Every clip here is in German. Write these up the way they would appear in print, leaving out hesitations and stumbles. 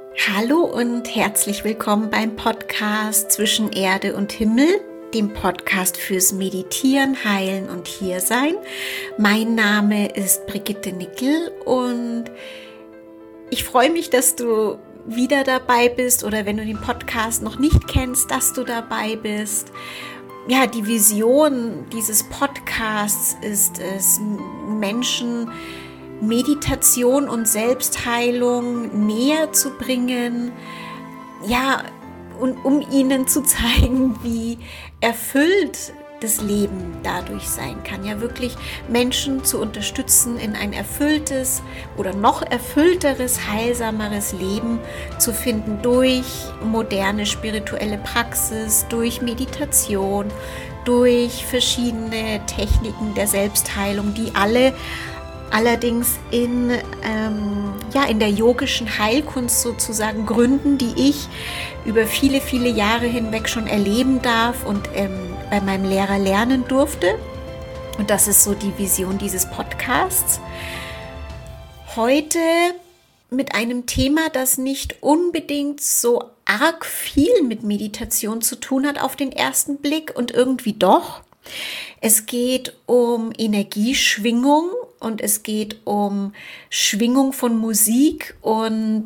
Hallo und herzlich willkommen beim Podcast Zwischen Erde und Himmel, dem Podcast fürs Meditieren, Heilen und Hiersein. Mein Name ist Brigitte Nickel und ich freue mich, dass du wieder dabei bist oder wenn du den Podcast noch nicht kennst, dass du dabei bist. Ja, die Vision dieses Podcasts ist es, Menschen Meditation und Selbstheilung näher zu bringen, ja, und um ihnen zu zeigen, wie erfüllt das Leben dadurch sein kann. Ja, wirklich Menschen zu unterstützen, in ein erfülltes oder noch erfüllteres, heilsameres Leben zu finden durch moderne spirituelle Praxis, durch Meditation, durch verschiedene Techniken der Selbstheilung, die allerdings in der yogischen Heilkunst sozusagen gründen, die ich über viele, viele Jahre hinweg schon erleben darf und bei meinem Lehrer lernen durfte. Und das ist so die Vision dieses Podcasts. Heute mit einem Thema, das nicht unbedingt so arg viel mit Meditation zu tun hat auf den ersten Blick und irgendwie doch. Es geht um Energieschwingung und es geht um Schwingung von Musik und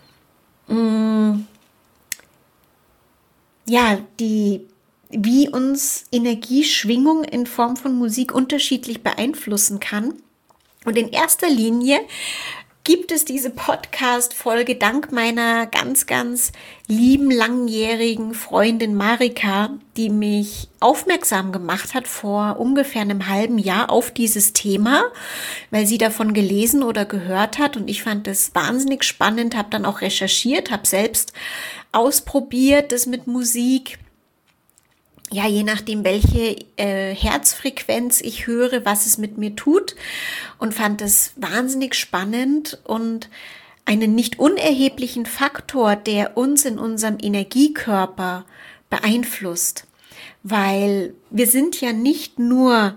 wie uns Energieschwingung in Form von Musik unterschiedlich beeinflussen kann. Und in erster Linie gibt es diese Podcast-Folge dank meiner ganz, ganz lieben, langjährigen Freundin Marika, die mich aufmerksam gemacht hat vor ungefähr einem halben Jahr auf dieses Thema, weil sie davon gelesen oder gehört hat. Und ich fand das wahnsinnig spannend, habe dann auch recherchiert, habe selbst ausprobiert, das mit Musik. Ja, je nachdem, welche Herzfrequenz ich höre, was es mit mir tut und fand es wahnsinnig spannend und einen nicht unerheblichen Faktor, der uns in unserem Energiekörper beeinflusst, weil wir sind ja nicht nur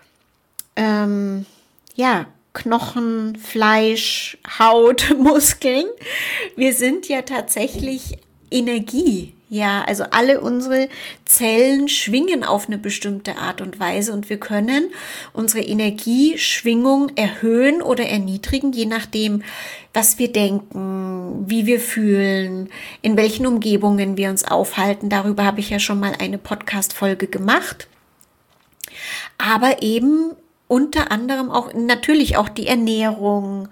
Knochen, Fleisch, Haut, Muskeln, wir sind ja tatsächlich Energie. Ja, also alle unsere Zellen schwingen auf eine bestimmte Art und Weise und wir können unsere Energieschwingung erhöhen oder erniedrigen, je nachdem, was wir denken, wie wir fühlen, in welchen Umgebungen wir uns aufhalten. Darüber habe ich ja schon mal eine Podcast-Folge gemacht. Aber eben unter anderem auch natürlich auch die Ernährung.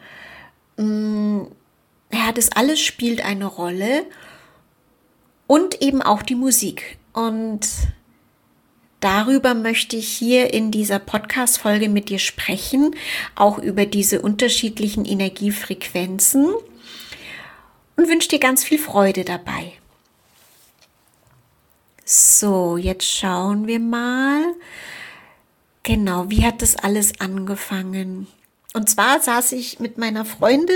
Ja, das alles spielt eine Rolle. Und eben auch die Musik. Und darüber möchte ich hier in dieser Podcast-Folge mit dir sprechen, auch über diese unterschiedlichen Energiefrequenzen und wünsche dir ganz viel Freude dabei. So, jetzt schauen wir mal. Genau, wie hat das alles angefangen? Und zwar saß ich mit meiner Freundin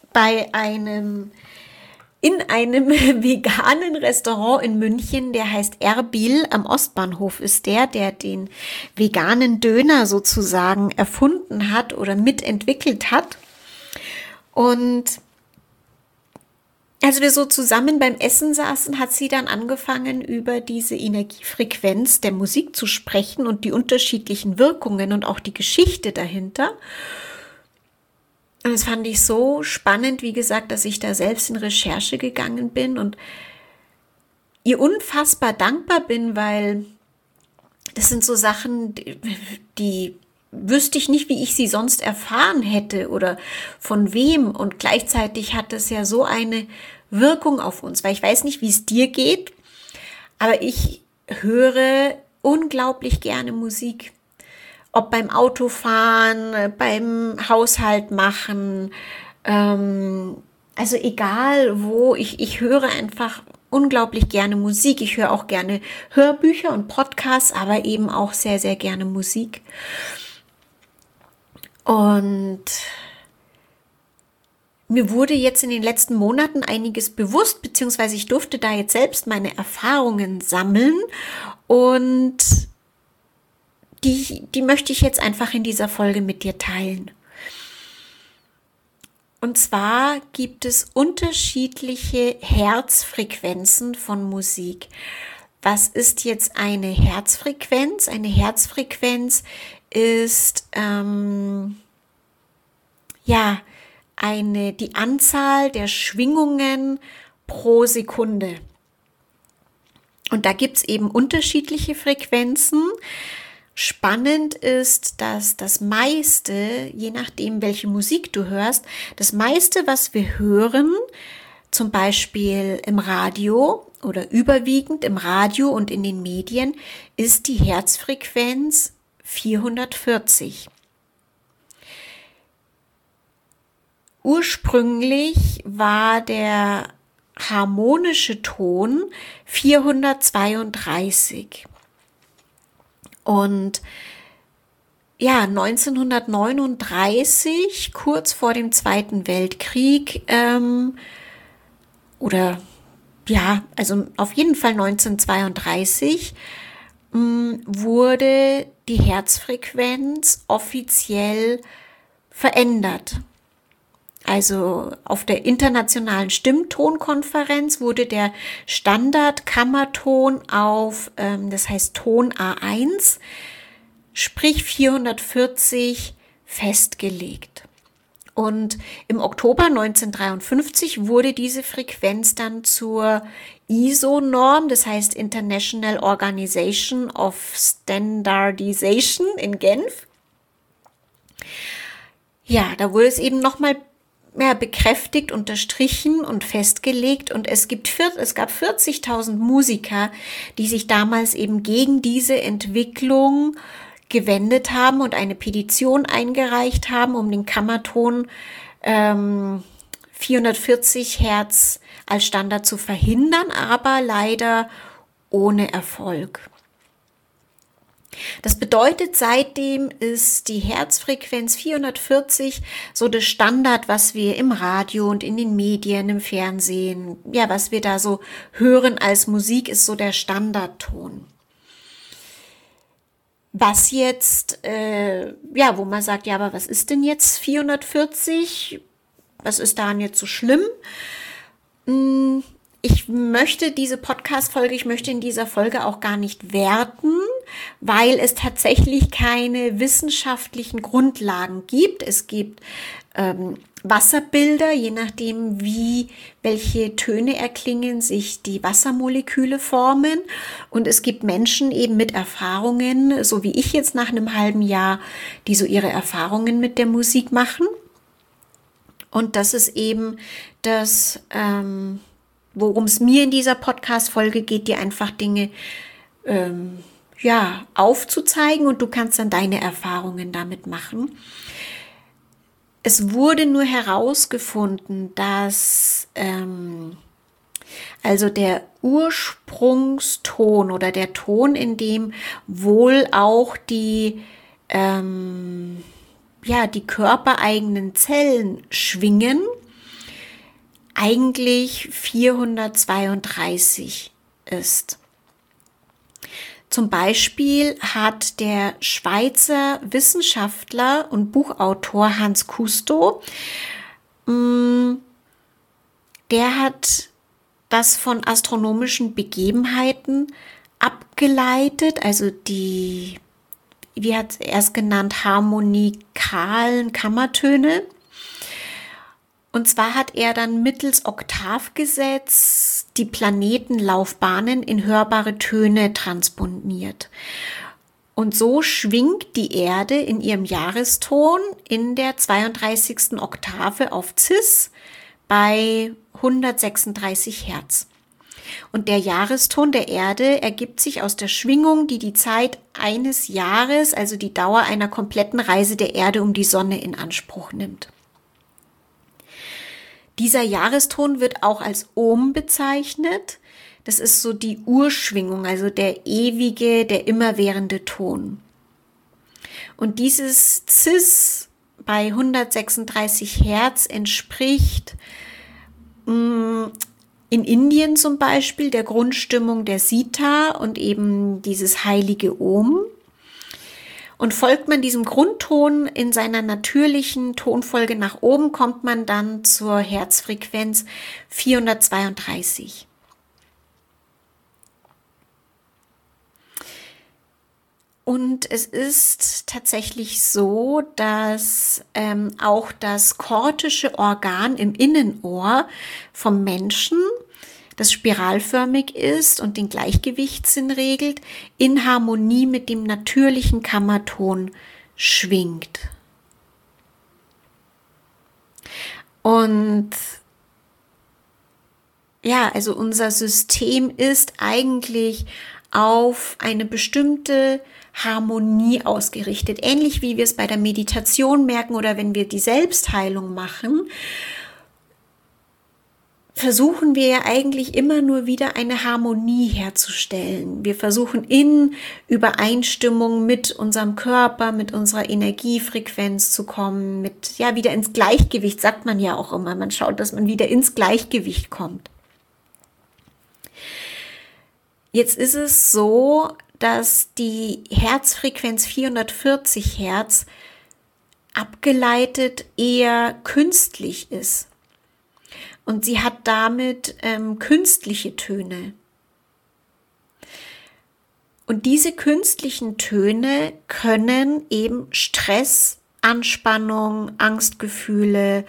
in einem veganen Restaurant in München, der heißt Erbil, am Ostbahnhof ist der den veganen Döner sozusagen erfunden hat oder mitentwickelt hat. Und als wir so zusammen beim Essen saßen, hat sie dann angefangen, über diese Energiefrequenz der Musik zu sprechen und die unterschiedlichen Wirkungen und auch die Geschichte dahinter. Und das fand ich so spannend, wie gesagt, dass ich da selbst in Recherche gegangen bin und ihr unfassbar dankbar bin, weil das sind so Sachen, die wüsste ich nicht, wie ich sie sonst erfahren hätte oder von wem. Und gleichzeitig hat es ja so eine Wirkung auf uns, weil ich weiß nicht, wie es dir geht, aber ich höre unglaublich gerne Musik. Ob beim Autofahren, beim Haushalt machen, also egal wo, ich höre einfach unglaublich gerne Musik. Ich höre auch gerne Hörbücher und Podcasts, aber eben auch sehr, sehr gerne Musik. Und mir wurde jetzt in den letzten Monaten einiges bewusst, beziehungsweise ich durfte da jetzt selbst meine Erfahrungen sammeln und die möchte ich jetzt einfach in dieser Folge mit dir teilen. Und zwar gibt es unterschiedliche Herzfrequenzen von Musik. Was ist jetzt eine Herzfrequenz? Eine Herzfrequenz ist die Anzahl der Schwingungen pro Sekunde. Und da gibt es eben unterschiedliche Frequenzen. Spannend ist, dass das meiste, je nachdem welche Musik du hörst, das meiste, was wir hören, zum Beispiel im Radio oder überwiegend im Radio und in den Medien, ist die Herzfrequenz 440. Ursprünglich war der harmonische Ton 432. Und 1939, kurz vor dem Zweiten Weltkrieg, auf jeden Fall 1932, wurde die Herzfrequenz offiziell verändert. Also auf der internationalen Stimmtonkonferenz wurde der Standardkammerton auf, das heißt Ton A1, sprich 440, festgelegt. Und im Oktober 1953 wurde diese Frequenz dann zur ISO-Norm, das heißt International Organization of Standardization in Genf. Ja, da wurde es eben nochmal bekräftigt, unterstrichen und festgelegt, und es gab 40.000 Musiker, die sich damals eben gegen diese Entwicklung gewendet haben und eine Petition eingereicht haben, um den Kammerton 440 Hertz als Standard zu verhindern, aber leider ohne Erfolg. Das bedeutet, seitdem ist die Herzfrequenz 440 so das Standard, was wir im Radio und in den Medien, im Fernsehen, was wir da so hören als Musik, ist so der Standardton. Was jetzt, wo man sagt, aber was ist denn jetzt 440? Was ist daran jetzt so schlimm? Ich möchte in dieser Folge auch nicht werten, weil es tatsächlich keine wissenschaftlichen Grundlagen gibt. Es gibt Wasserbilder, je nachdem welche Töne erklingen, sich die Wassermoleküle formen. Und es gibt Menschen eben mit Erfahrungen, so wie ich jetzt nach einem halben Jahr, die so ihre Erfahrungen mit der Musik machen. Und das ist eben das, worum es mir in dieser Podcast-Folge geht, dir einfach Dinge aufzuzeigen, und du kannst dann deine Erfahrungen damit machen. Es wurde nur herausgefunden, dass also der Ursprungston oder der Ton, in dem wohl auch die körpereigenen Zellen schwingen, eigentlich 432 ist. Zum Beispiel hat der Schweizer Wissenschaftler und Buchautor Hans Cousteau, der hat das von astronomischen Begebenheiten abgeleitet, also wie hat er es genannt, harmonikalen Kammertöne. Und zwar hat er dann mittels Oktavgesetz die Planetenlaufbahnen in hörbare Töne transponiert. Und so schwingt die Erde in ihrem Jahreston in der 32. Oktave auf Cis bei 136 Hertz. Und der Jahreston der Erde ergibt sich aus der Schwingung, die Zeit eines Jahres, also die Dauer einer kompletten Reise der Erde um die Sonne, in Anspruch nimmt. Dieser Jahreston wird auch als Ohm bezeichnet. Das ist so die Urschwingung, also der ewige, der immerwährende Ton. Und dieses Cis bei 136 Hertz entspricht in Indien zum Beispiel der Grundstimmung der Sita und eben dieses heilige Om. Und folgt man diesem Grundton in seiner natürlichen Tonfolge nach oben, kommt man dann zur Herzfrequenz 432. Und es ist tatsächlich so, dass auch das kortische Organ im Innenohr vom Menschen, das spiralförmig ist und den Gleichgewichtssinn regelt, in Harmonie mit dem natürlichen Kammerton schwingt. Und ja, also unser System ist eigentlich auf eine bestimmte Harmonie ausgerichtet. Ähnlich wie wir es bei der Meditation merken oder wenn wir die Selbstheilung machen, versuchen wir ja eigentlich immer nur wieder eine Harmonie herzustellen. Wir versuchen in Übereinstimmung mit unserem Körper, mit unserer Energiefrequenz zu kommen, wieder ins Gleichgewicht, sagt man ja auch immer. Man schaut, dass man wieder ins Gleichgewicht kommt. Jetzt ist es so, dass die Herzfrequenz 440 Hertz abgeleitet eher künstlich ist. Und sie hat damit künstliche Töne. Und diese künstlichen Töne können eben Stress, Anspannung, Angstgefühle,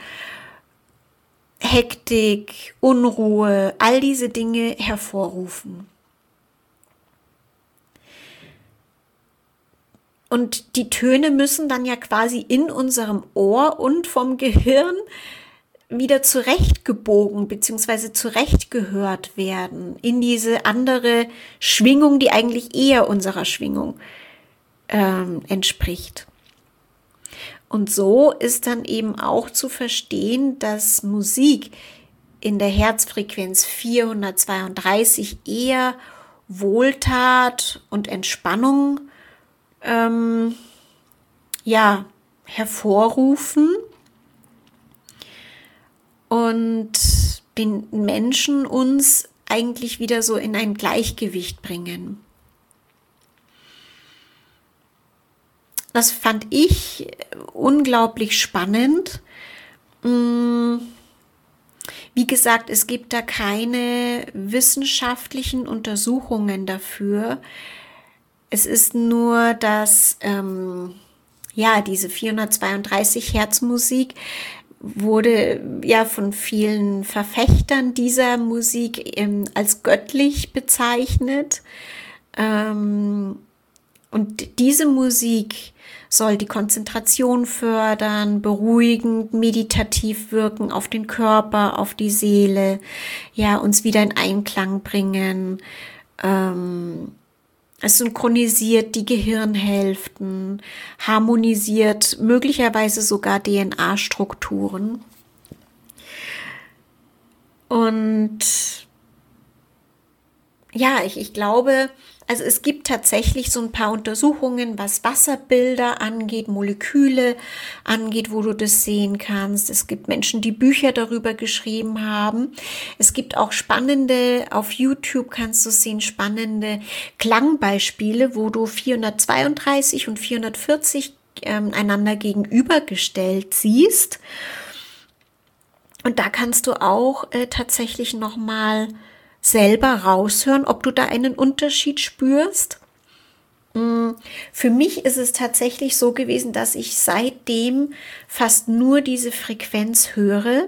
Hektik, Unruhe, all diese Dinge hervorrufen. Und die Töne müssen dann ja quasi in unserem Ohr und vom Gehirn wieder zurechtgebogen bzw. zurechtgehört werden in diese andere Schwingung, die eigentlich eher unserer Schwingung entspricht. Und so ist dann eben auch zu verstehen, dass Musik in der Herzfrequenz 432 eher Wohltat und Entspannung hervorrufen und den Menschen uns eigentlich wieder so in ein Gleichgewicht bringen. Das fand ich unglaublich spannend. Wie gesagt, es gibt da keine wissenschaftlichen Untersuchungen dafür. Es ist nur, dass diese 432 Hertz Musik wurde ja von vielen Verfechtern dieser Musik als göttlich bezeichnet. Und diese Musik soll die Konzentration fördern, beruhigend, meditativ wirken auf den Körper, auf die Seele, ja, uns wieder in Einklang bringen. Es synchronisiert die Gehirnhälften, harmonisiert möglicherweise sogar DNA-Strukturen. Und ja, ich glaube, also es gibt tatsächlich so ein paar Untersuchungen, was Wasserbilder angeht, Moleküle angeht, wo du das sehen kannst. Es gibt Menschen, die Bücher darüber geschrieben haben. Es gibt auch auf YouTube kannst du sehen, spannende Klangbeispiele, wo du 432 und 440 einander gegenübergestellt siehst. Und da kannst du auch tatsächlich nochmal selber raushören, ob du da einen Unterschied spürst. Für mich ist es tatsächlich so gewesen, dass ich seitdem fast nur diese Frequenz höre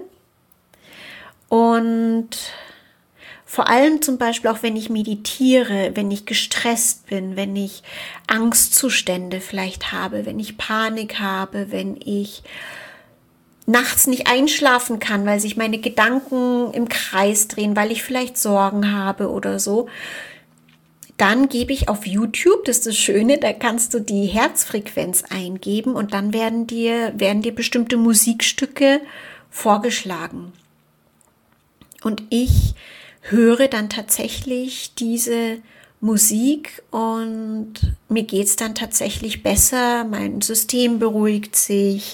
und vor allem zum Beispiel auch, wenn ich meditiere, wenn ich gestresst bin, wenn ich Angstzustände vielleicht habe, wenn ich Panik habe, wenn ich nachts nicht einschlafen kann, weil sich meine Gedanken im Kreis drehen, weil ich vielleicht Sorgen habe oder so, dann gebe ich auf YouTube, das ist das Schöne, da kannst du die Herzfrequenz eingeben und dann werden dir bestimmte Musikstücke vorgeschlagen. Und ich höre dann tatsächlich diese Musik und mir geht es dann tatsächlich besser, mein System beruhigt sich,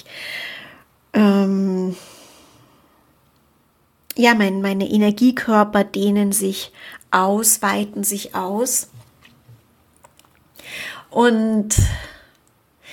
meine Energiekörper dehnen sich aus, weiten sich aus. Und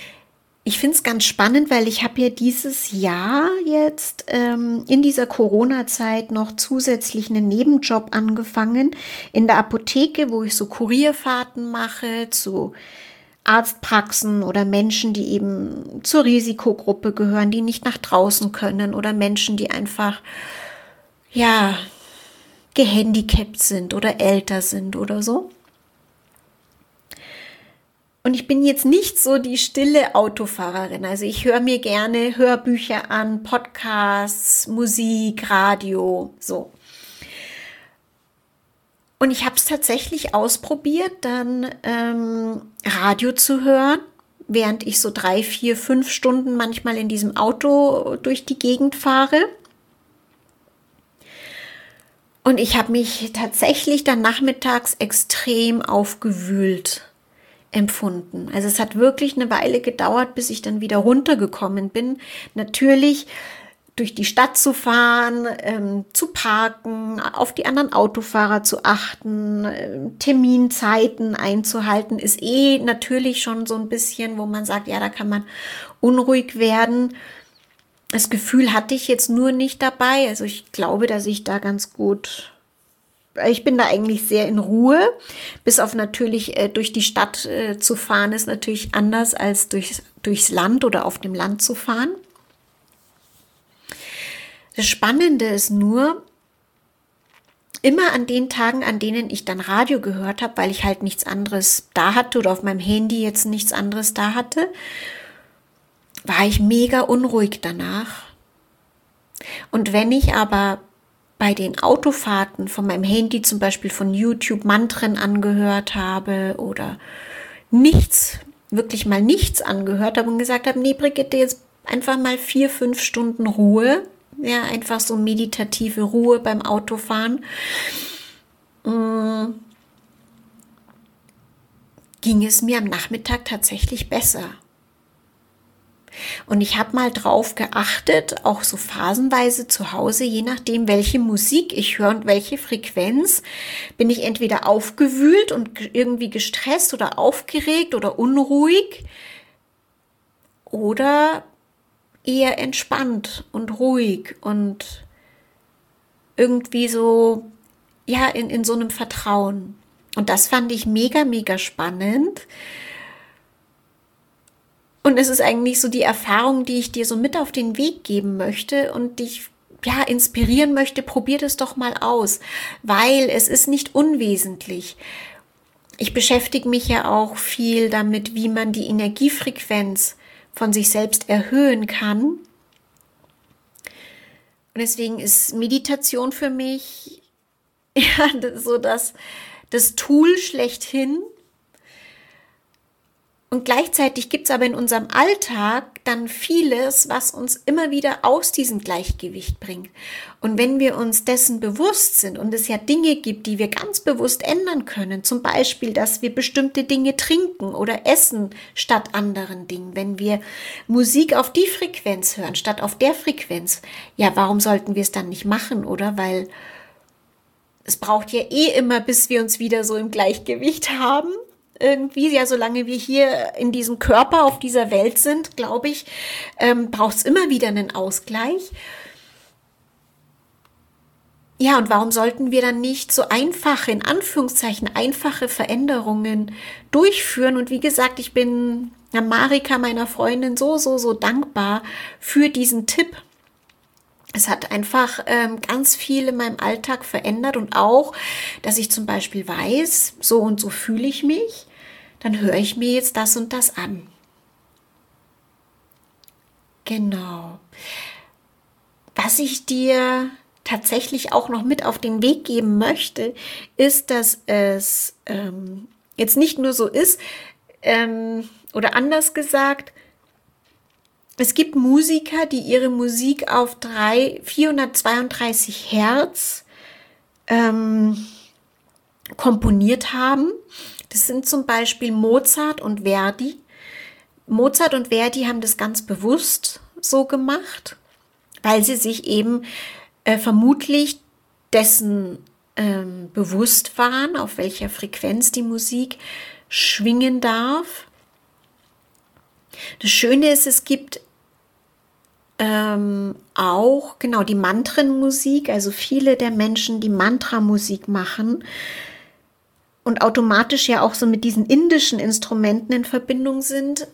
Ich finde es ganz spannend, weil ich habe ja dieses Jahr jetzt in dieser Corona-Zeit noch zusätzlich einen Nebenjob angefangen in der Apotheke, wo ich so Kurierfahrten mache zu Arztpraxen oder Menschen, die eben zur Risikogruppe gehören, die nicht nach draußen können oder Menschen, die einfach, ja, gehandicapt sind oder älter sind oder so. Und ich bin jetzt nicht so die stille Autofahrerin. Also ich höre mir gerne Hörbücher an, Podcasts, Musik, Radio, so. Und ich habe es tatsächlich ausprobiert, dann Radio zu hören, während ich so 3, 4, 5 Stunden manchmal in diesem Auto durch die Gegend fahre. Und ich habe mich tatsächlich dann nachmittags extrem aufgewühlt empfunden. Also es hat wirklich eine Weile gedauert, bis ich dann wieder runtergekommen bin. Natürlich durch die Stadt zu fahren, zu parken, auf die anderen Autofahrer zu achten, Terminzeiten einzuhalten, ist natürlich schon so ein bisschen, wo man sagt, ja, da kann man unruhig werden. Das Gefühl hatte ich jetzt nur nicht dabei. Also ich glaube, dass ich da ganz gut... Ich bin da eigentlich sehr in Ruhe, bis auf natürlich durch die Stadt zu fahren, ist natürlich anders als durchs Land oder auf dem Land zu fahren. Das Spannende ist nur, immer an den Tagen, an denen ich dann Radio gehört habe, weil ich halt nichts anderes da hatte oder auf meinem Handy jetzt nichts anderes da hatte, war ich mega unruhig danach. Und wenn ich aber bei den Autofahrten von meinem Handy zum Beispiel von YouTube Mantren angehört habe oder wirklich mal nichts angehört habe und gesagt habe, nee, Brigitte, jetzt einfach mal 4, 5 Stunden Ruhe, ja, einfach so meditative Ruhe beim Autofahren, ging es mir am Nachmittag tatsächlich besser. Und ich habe mal drauf geachtet, auch so phasenweise zu Hause, je nachdem, welche Musik ich höre und welche Frequenz, bin ich entweder aufgewühlt und irgendwie gestresst oder aufgeregt oder unruhig oder eher entspannt und ruhig und irgendwie so, ja, in so einem Vertrauen. Und das fand ich mega, mega spannend. Und es ist eigentlich so die Erfahrung, die ich dir so mit auf den Weg geben möchte und dich inspirieren möchte. Probier das doch mal aus, weil es ist nicht unwesentlich. Ich beschäftige mich ja auch viel damit, wie man die Energiefrequenz von sich selbst erhöhen kann. Und deswegen ist Meditation für mich so das Tool schlechthin. Und gleichzeitig gibt es aber in unserem Alltag dann vieles, was uns immer wieder aus diesem Gleichgewicht bringt. Und wenn wir uns dessen bewusst sind und es ja Dinge gibt, die wir ganz bewusst ändern können, zum Beispiel, dass wir bestimmte Dinge trinken oder essen statt anderen Dingen, wenn wir Musik auf die Frequenz hören statt auf der Frequenz, ja, warum sollten wir es dann nicht machen, oder? Weil es braucht ja immer, bis wir uns wieder so im Gleichgewicht haben. Irgendwie, ja, solange wir hier in diesem Körper auf dieser Welt sind, glaube ich, braucht es immer wieder einen Ausgleich. Ja, und warum sollten wir dann nicht so einfache, in Anführungszeichen, einfache Veränderungen durchführen? Und wie gesagt, ich bin Marika, meiner Freundin, so dankbar für diesen Tipp. Es hat einfach ganz viel in meinem Alltag verändert und auch, dass ich zum Beispiel weiß, so und so fühle ich mich, dann höre ich mir jetzt das und das an. Genau. Was ich dir tatsächlich auch noch mit auf den Weg geben möchte, ist, dass es jetzt nicht nur so ist, oder anders gesagt, es gibt Musiker, die ihre Musik auf 432 Hertz komponiert haben. Das sind zum Beispiel Mozart und Verdi. Mozart und Verdi haben das ganz bewusst so gemacht, weil sie sich eben vermutlich dessen bewusst waren, auf welcher Frequenz die Musik schwingen darf. Das Schöne ist, es gibt auch genau die Mantrenmusik, also viele der Menschen, die Mantramusik machen und automatisch ja auch so mit diesen indischen Instrumenten in Verbindung sind,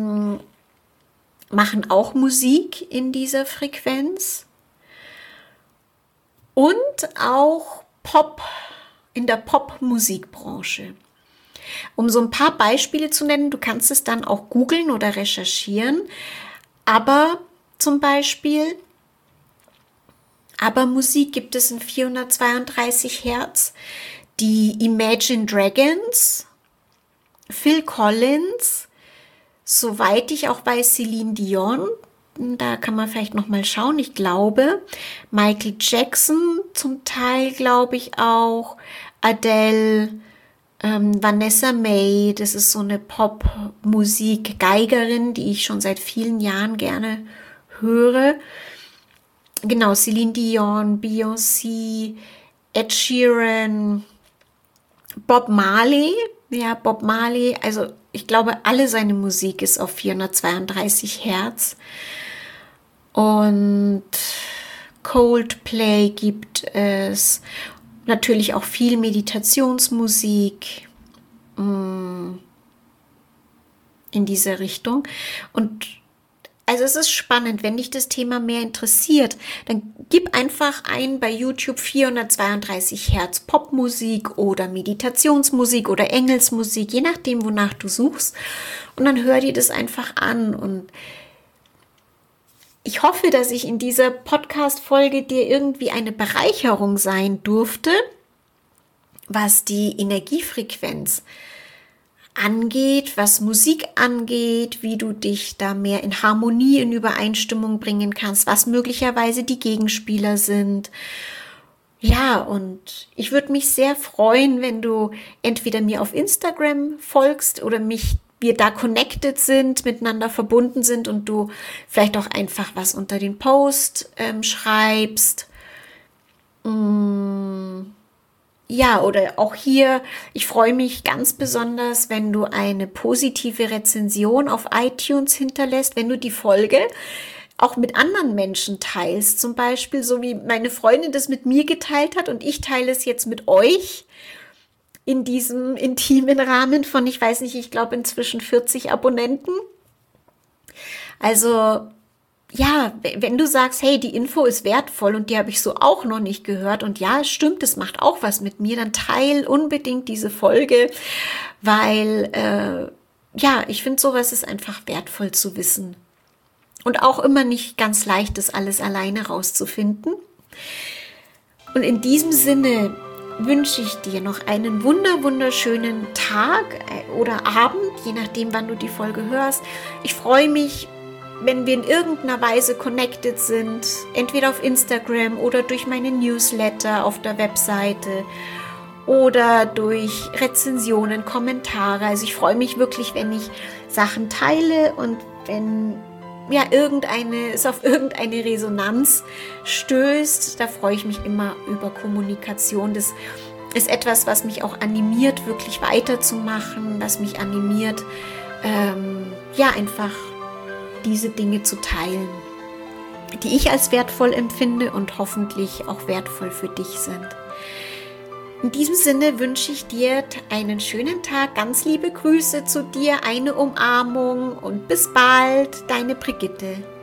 machen auch Musik in dieser Frequenz und auch Pop in der Popmusikbranche. Um so ein paar Beispiele zu nennen, du kannst es dann auch googeln oder recherchieren, aber zum Beispiel, aber Musik gibt es in 432 Hertz, die Imagine Dragons, Phil Collins, soweit ich auch weiß, Celine Dion, da kann man vielleicht noch mal schauen, ich glaube, Michael Jackson zum Teil, glaube ich auch, Adele, Vanessa May, das ist so eine Popmusik-Geigerin, die ich schon seit vielen Jahren gerne höre. Genau, Celine Dion, Beyoncé, Ed Sheeran, Bob Marley. Ja, Bob Marley, also ich glaube, alle seine Musik ist auf 432 Hertz. Und Coldplay gibt es. Natürlich auch viel Meditationsmusik in diese Richtung. Und also es ist spannend, wenn dich das Thema mehr interessiert, dann gib einfach ein bei YouTube 432 Hertz Popmusik oder Meditationsmusik oder Engelsmusik, je nachdem, wonach du suchst. Und dann hör dir das einfach an. Und ich hoffe, dass ich in dieser Podcast-Folge dir irgendwie eine Bereicherung sein durfte, was die Energiefrequenz angeht, was Musik angeht, wie du dich da mehr in Harmonie, in Übereinstimmung bringen kannst, was möglicherweise die Gegenspieler sind. Ja, und ich würde mich sehr freuen, wenn du entweder mir auf Instagram folgst oder wir da connected sind, miteinander verbunden sind und du vielleicht auch einfach was unter den Post schreibst. Ja, oder auch hier, ich freue mich ganz besonders, wenn du eine positive Rezension auf iTunes hinterlässt, wenn du die Folge auch mit anderen Menschen teilst, zum Beispiel, so wie meine Freundin das mit mir geteilt hat und ich teile es jetzt mit euch in diesem intimen Rahmen von, ich weiß nicht, ich glaube inzwischen 40 Abonnenten. Also ja, wenn du sagst, hey, die Info ist wertvoll und die habe ich so auch noch nicht gehört und ja, es stimmt, es macht auch was mit mir, dann teil unbedingt diese Folge, weil ja, ich finde, sowas ist einfach wertvoll zu wissen und auch immer nicht ganz leicht, das alles alleine rauszufinden. Und in diesem Sinne wünsche ich dir noch einen wunderschönen Tag oder Abend, je nachdem, wann du die Folge hörst. Ich freue mich, wenn wir in irgendeiner Weise connected sind, entweder auf Instagram oder durch meine Newsletter auf der Webseite oder durch Rezensionen, Kommentare. Also ich freue mich wirklich, wenn ich Sachen teile und wenn ja es auf irgendeine Resonanz stößt. Da freue ich mich immer über Kommunikation. Das ist etwas, was mich auch animiert, wirklich weiterzumachen, was mich animiert, ja, einfach diese Dinge zu teilen, die ich als wertvoll empfinde und hoffentlich auch wertvoll für dich sind. In diesem Sinne wünsche ich dir einen schönen Tag, ganz liebe Grüße zu dir, eine Umarmung und bis bald, deine Brigitte.